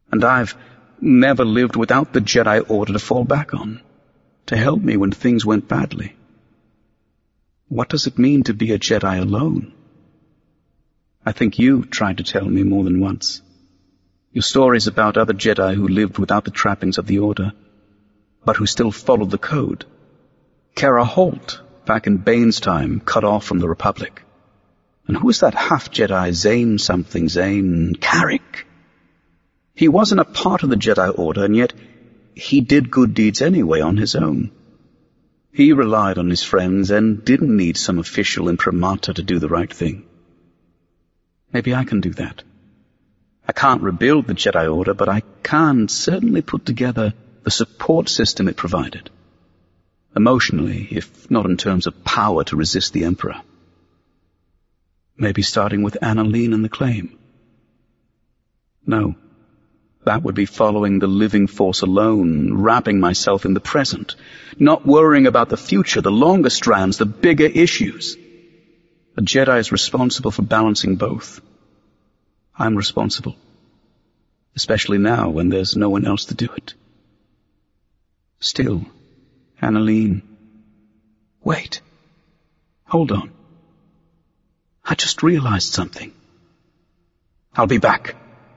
And I've never lived without the Jedi Order to fall back on, to help me when things went badly. What does it mean to be a Jedi alone? I think you tried to tell me more than once. Your stories about other Jedi who lived without the trappings of the Order, but who still followed the code. Kara Holt, back in Bane's time, cut off from the Republic. And who was that half-Jedi Zane Carrick? He wasn't a part of the Jedi Order, and yet he did good deeds anyway on his own. He relied on his friends and didn't need some official imprimatur to do the right thing. Maybe I can do that. I can't rebuild the Jedi Order, but I can certainly put together the support system it provided. Emotionally, if not in terms of power to resist the Emperor. Maybe starting with Annalene and the Claim. No, that would be following the living force alone, wrapping myself in the present, not worrying about the future, the longer strands, the bigger issues. A Jedi is responsible for balancing both. I'm responsible, especially now when there's no one else to do it. Still, Annalene. Wait. Hold on. I just realized something. I'll be back.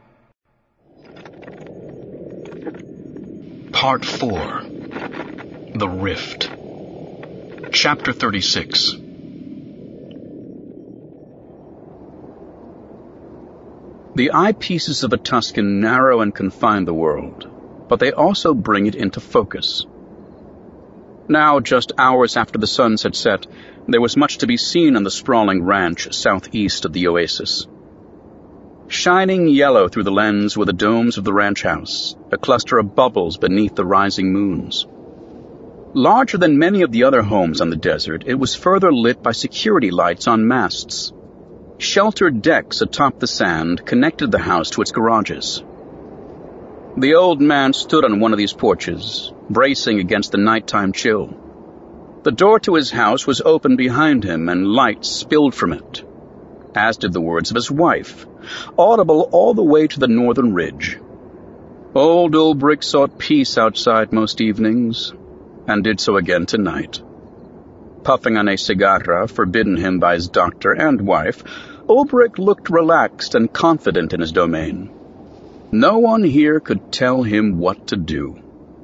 Part 4. The Rift. Chapter 36. The eyepieces of a Tusken narrow and confine the world, but they also bring it into focus. Now, just hours after the sun had set, there was much to be seen on the sprawling ranch southeast of the oasis. Shining yellow through the lens were the domes of the ranch house, a cluster of bubbles beneath the rising moons. Larger than many of the other homes on the desert, it was further lit by security lights on masts. Sheltered decks atop the sand connected the house to its garages. The old man stood on one of these porches, bracing against the nighttime chill. The door to his house was open behind him, and light spilled from it, as did the words of his wife, audible all the way to the northern ridge. Old Ulbricht sought peace outside most evenings, and did so again tonight. Puffing on a cigarra forbidden him by his doctor and wife, Ulbricht looked relaxed and confident in his domain. No one here could tell him what to do.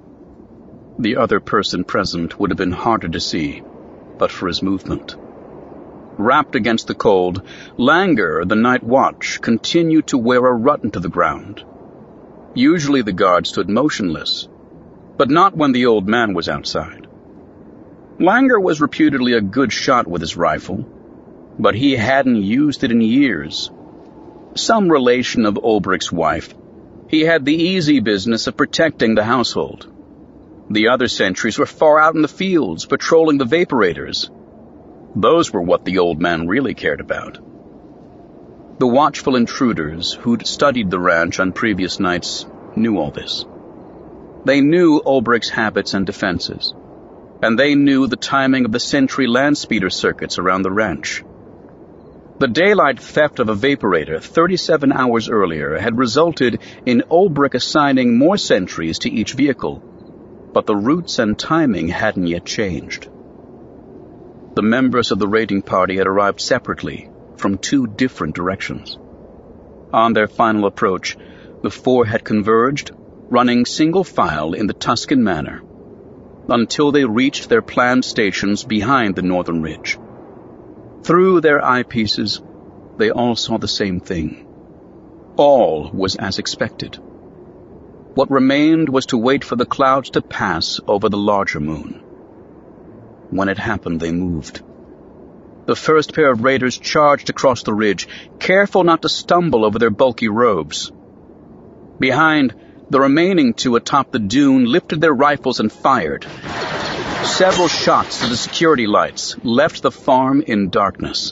The other person present would have been harder to see, but for his movement. Wrapped against the cold, Langer, the night watch, continued to wear a rut into the ground. Usually the guard stood motionless, but not when the old man was outside. Langer was reputedly a good shot with his rifle, but he hadn't used it in years. Some relation of Ulbricht's wife, he had the easy business of protecting the household. The other sentries were far out in the fields, patrolling the vaporators. Those were what the old man really cared about. The watchful intruders who'd studied the ranch on previous nights knew all this. They knew Ulbricht's habits and defenses, and they knew the timing of the sentry land speeder circuits around the ranch. The daylight theft of a vaporator 37 hours earlier had resulted in Ulbricht assigning more sentries to each vehicle, but the routes and timing hadn't yet changed. The members of the raiding party had arrived separately from 2 different directions. On their final approach, the 4 had converged, running single file in the Tusken manner, until they reached their planned stations behind the northern ridge. Through their eyepieces, they all saw the same thing. All was as expected. What remained was to wait for the clouds to pass over the larger moon. When it happened, they moved. The first pair of raiders charged across the ridge, careful not to stumble over their bulky robes. Behind, the remaining 2 atop the dune lifted their rifles and fired. Several shots to the security lights left the farm in darkness.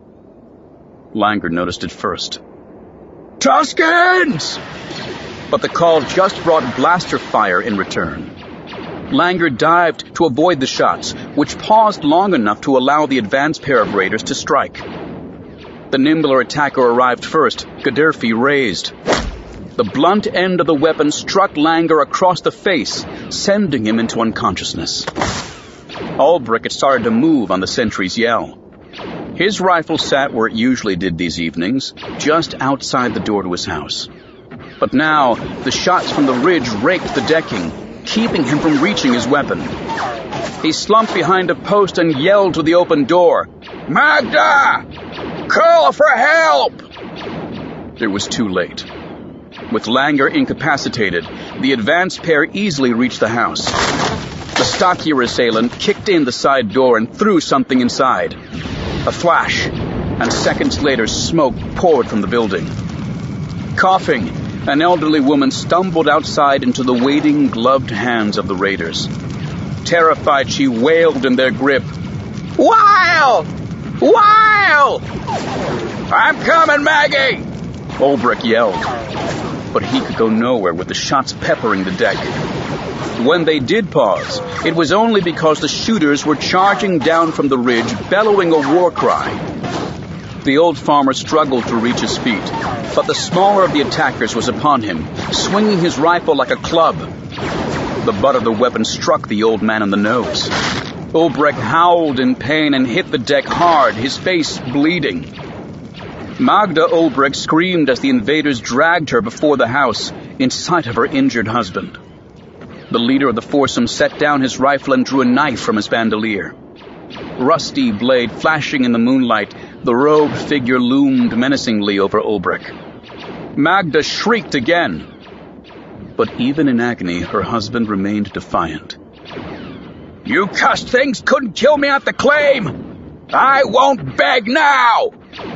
Langer noticed it first. "Tuskens!" But the call just brought blaster fire in return. Langer dived to avoid the shots, which paused long enough to allow the advanced pair of raiders to strike. The nimbler attacker arrived first, Gaddafi raised. The blunt end of the weapon struck Langer across the face, sending him into unconsciousness. Ulbrich had started to move on the sentry's yell. His rifle sat where it usually did these evenings, just outside the door to his house. But now, the shots from the ridge raked the decking, keeping him from reaching his weapon. He slumped behind a post and yelled to the open door, "Magda! Call for help!" It was too late. With Langer incapacitated, the advanced pair easily reached the house. The stockier assailant kicked in the side door and threw something inside. A flash, and seconds later smoke poured from the building. Coughing, an elderly woman stumbled outside into the waiting, gloved hands of the raiders. Terrified, she wailed in their grip, "Weil! Weil! I'm coming, Maggie!" Ulbrich yelled, but he could go nowhere with the shots peppering the deck. When they did pause, it was only because the shooters were charging down from the ridge, bellowing a war cry. The old farmer struggled to reach his feet, but the smaller of the attackers was upon him, swinging his rifle like a club. The butt of the weapon struck the old man in the nose. Ulbrich howled in pain and hit the deck hard, his face bleeding. Magda Ulbrich screamed as the invaders dragged her before the house, in sight of her injured husband. The leader of the foursome set down his rifle and drew a knife from his bandolier. Rusty blade flashing in the moonlight, the robed figure loomed menacingly over Ulbrich. Magda shrieked again. But even in agony, her husband remained defiant. "You cussed things couldn't kill me at the claim! I won't beg now!"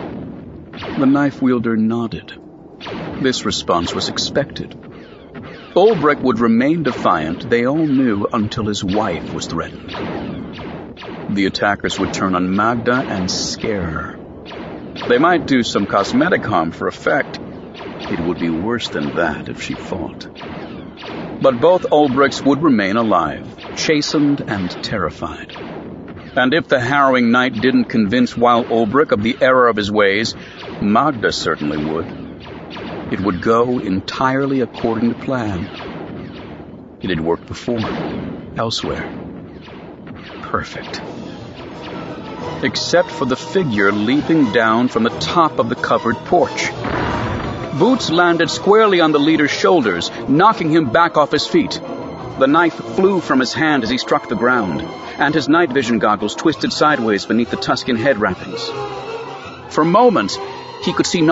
The knife wielder nodded. This response was expected. Ulbrich would remain defiant, they all knew, until his wife was threatened. The attackers would turn on Magda and scare her. They might do some cosmetic harm for effect. It would be worse than that if she fought. But both Ulbrichs would remain alive, chastened and terrified. And if the harrowing night didn't convince Weil Ulbrich of the error of his ways, Magda certainly would. It would go entirely according to plan. It had worked before, elsewhere. Perfect. Except for the figure leaping down from the top of the covered porch. Boots landed squarely on the leader's shoulders, knocking him back off his feet. The knife flew from his hand as he struck the ground, and his night vision goggles twisted sideways beneath the Tusken head wrappings. For moments, he could see